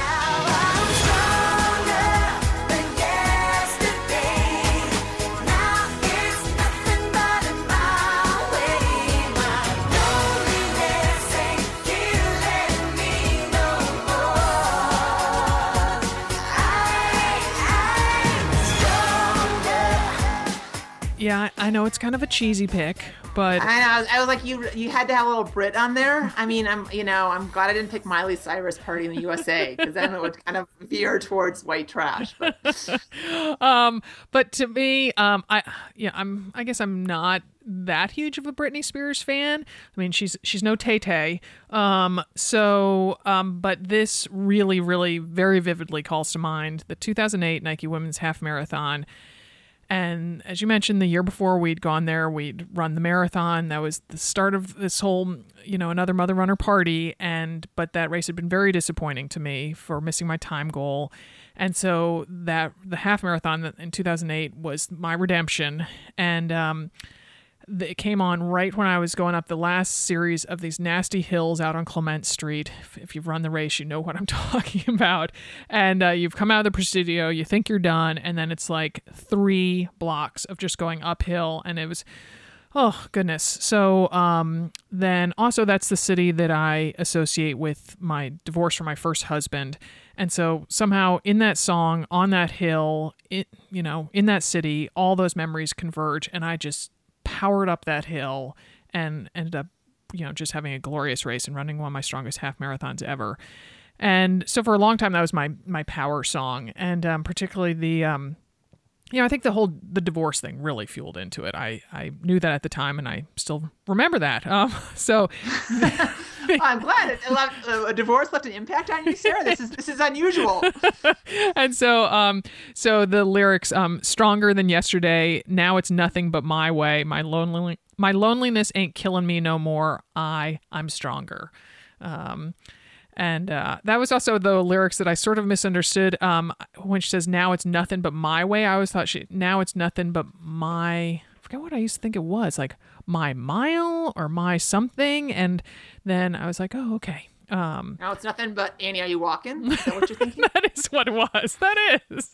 Yeah, I know it's kind of a cheesy pick, but I was like, you had to have a little Brit on there. I mean, I'm glad I didn't pick Miley Cyrus Party in the USA, because then it would kind of veer towards white trash. But but to me, I guess I'm not that huge of a Britney Spears fan. I mean, she's no Tay-Tay. But this really, really very vividly calls to mind the 2008 Nike Women's Half Marathon. And as you mentioned, the year before we'd gone there, we'd run the marathon. That was the start of this whole, another Mother Runner party. But that race had been very disappointing to me for missing my time goal. And so the half marathon in 2008 was my redemption. And it came on right when I was going up the last series of these nasty hills out on Clement Street. If you've run the race, you know what I'm talking about. And you've come out of the Presidio, you think you're done, and then it's like 3 blocks of just going uphill. And it was, oh, goodness. So then also that's the city that I associate with my divorce from my first husband. And so somehow in that song, on that hill, in that city, all those memories converge, and I just powered up that hill and ended up, just having a glorious race and running one of my strongest half marathons ever. And so for a long time, that was my power song. And particularly the, I think the divorce thing really fueled into it. I knew that at the time, and I still remember that. So I'm glad a divorce left an impact on you, Sarah. This is unusual. And so the lyrics, stronger than yesterday. Now it's nothing but my way. My loneliness ain't killing me no more. I'm stronger. And that was also the lyrics that I sort of misunderstood. When she says, now it's nothing but my way, I always thought now it's nothing but I forget what I used to think it was, like my mile or my something. And then I was like, oh, okay. Now it's nothing but Annie, are you walking? Is that what you're thinking? That is what it was. That is.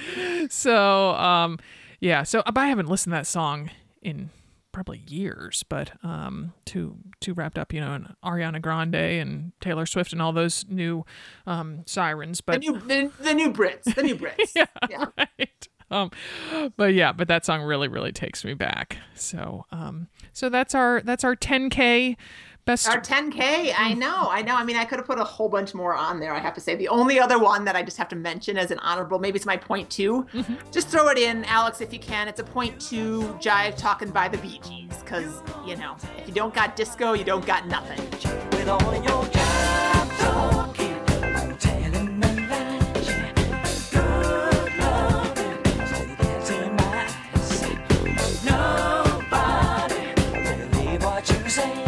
Yeah. So but I haven't listened to that song in probably years, but too wrapped up, in Ariana Grande and Taylor Swift and all those new sirens. But the new Brits. yeah. Right. But that song really, really takes me back. So that's our 10K best. Our 10K. I know. I mean, I could have put a whole bunch more on there, I have to say. The only other one that I just have to mention as an honorable, maybe it's my point 2. Mm-hmm. Just throw it in, Alex, if you can. It's a point 2 jive talking by the Bee Gees. Because, if you don't got disco, you don't got nothing. With all your jive talking, I'm telling the lies. Good loving, so that's in my eyes. Nobody believe what you say.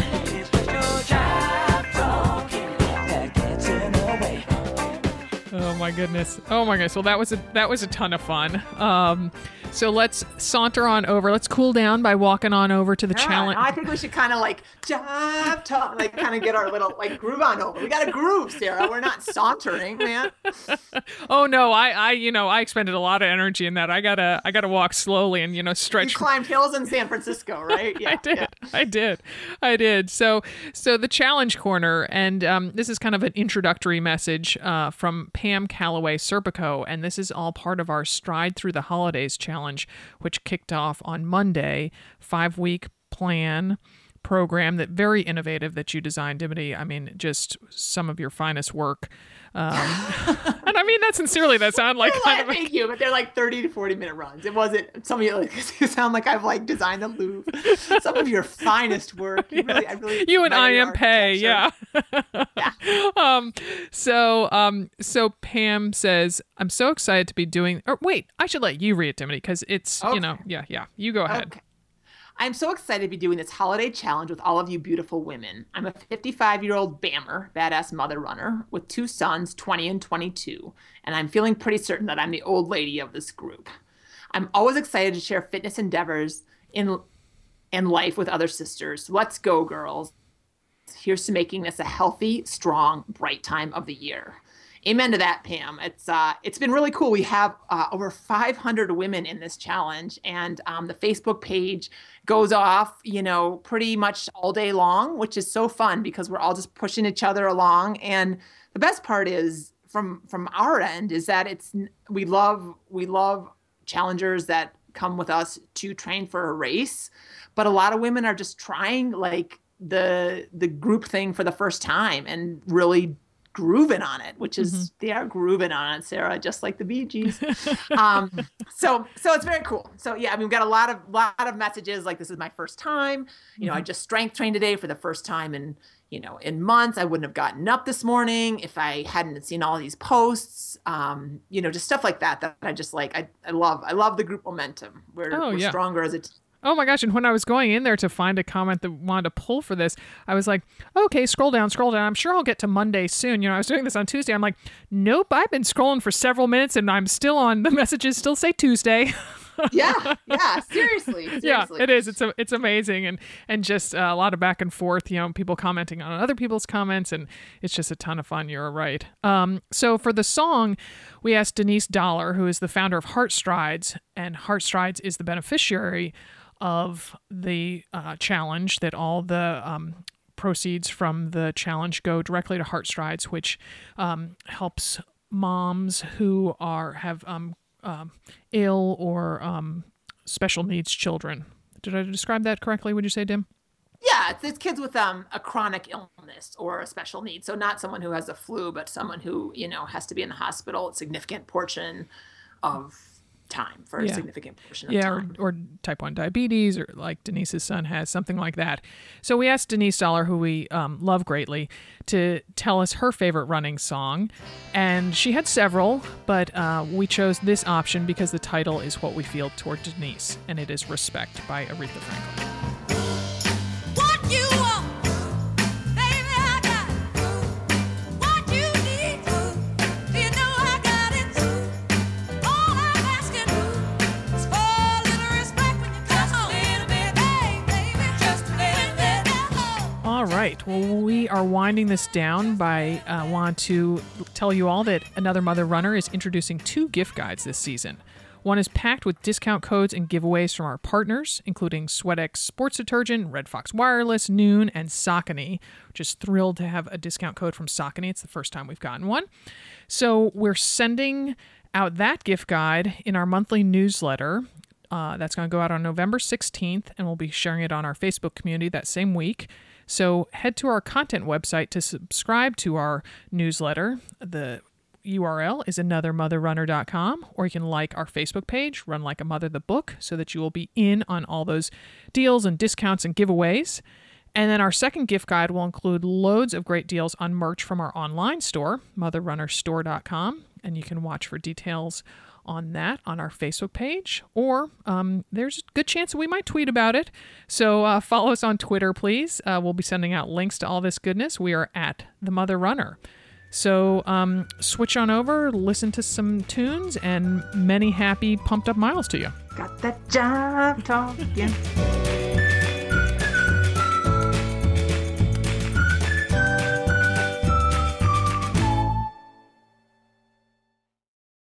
Oh my goodness. Well, that was a ton of fun. So let's saunter on over. Let's cool down by walking on over to the challenge. I think we should kind of jive talk, kind of get our little groove on over. We got to groove, Sarah. We're not sauntering, man. Oh no, I expended a lot of energy in that. I gotta walk slowly and stretch. You climbed hills in San Francisco, right? Yeah, I did. So the challenge corner, and this is kind of an introductory message from Pam Calloway Serpico, and this is all part of our Stride Through the Holidays challenge, which kicked off on Monday. 5-week plan program that very innovative that you designed, Dimity. I mean, just some of your finest work. And I mean that sincerely. That sounded like thank you, but they're 30 to 40 minute runs. It wasn't some of you. You sound like I've designed the Louvre. Some of your finest work. You and I am pay. Yeah. So Pam says, I'm so excited to be doing. Or wait, I should let you read it, Dimity, because it's okay. You go ahead. Okay. I'm so excited to be doing this holiday challenge with all of you beautiful women. I'm a 55-year-old BAMR, badass mother runner, with 2 sons, 20 and 22, and I'm feeling pretty certain that I'm the old lady of this group. I'm always excited to share fitness endeavors in life with other sisters. Let's go, girls. Here's to making this a healthy, strong, bright time of the year. Amen to that, Pam. It's been really cool. We have over 500 women in this challenge, and the Facebook page goes off, pretty much all day long, which is so fun because we're all just pushing each other along. And the best part is from our end is that we love challengers that come with us to train for a race, but a lot of women are just trying the group thing for the first time and really grooving on it, which is they are grooving on it, Sarah, just like the Bee Gees. So it's very cool. So yeah, I mean, we've got a lot of messages like, this is my first time. I just strength trained today for the first time in in months. I wouldn't have gotten up this morning if I hadn't seen all these posts, just stuff like that I just like. I love the group momentum. We're stronger as a team. Oh my gosh. And when I was going in there to find a comment that wanted to pull for this, I was like, okay, scroll down. I'm sure I'll get to Monday soon. I was doing this on Tuesday. I'm like, nope, I've been scrolling for several minutes and I'm still on. The messages still say Tuesday. Yeah. Seriously. Yeah, it is. It's amazing. And just a lot of back and forth, people commenting on other people's comments, and it's just a ton of fun. You're right. So for the song, we asked Denise Dollar, who is the founder of Heartstrides, and Heartstrides is the beneficiary of the challenge, that all the proceeds from the challenge go directly to Heartstrides, which helps moms who have ill or special needs children. Did I describe that correctly? Would you say, Dim? Yeah, it's kids with a chronic illness or a special need. So not someone who has a flu, but someone who has to be in the hospital a significant portion of time for a significant portion of time. Or type 1 diabetes, or like Denise's son has, something like that. So we asked Denise Dollar, who we love greatly, to tell us her favorite running song. And she had several, but we chose this option because the title is what we feel toward Denise, and it is Respect by Aretha Franklin. What you want, baby, I got it. What you need, do you know I got it too? All I'm asking is for a little respect when you come home. Just a little bit, baby, just a little bit. All right. Well, we are winding this down by want to tell you all that Another Mother Runner is introducing 2 gift guides this season. One is packed with discount codes and giveaways from our partners, including SweatX Sports Detergent, Red Fox Wireless, Noon, and Saucony. Just thrilled to have a discount code from Saucony. It's the first time we've gotten one. So we're sending out that gift guide in our monthly newsletter. That's going to go out on November 16th, and we'll be sharing it on our Facebook community that same week. So head to our content website to subscribe to our newsletter. The URL is anothermotherrunner.com, or you can like our Facebook page, Run Like a Mother the Book, so that you will be in on all those deals and discounts and giveaways. And then our second gift guide will include loads of great deals on merch from our online store, motherrunnerstore.com, and you can watch for details on that on our Facebook page, or there's a good chance that we might tweet about it. So follow us on Twitter, please. We'll be sending out links to all this goodness. We are at The Mother Runner. So switch on over, listen to some tunes, and many happy, pumped up miles to you. Got that jive talking.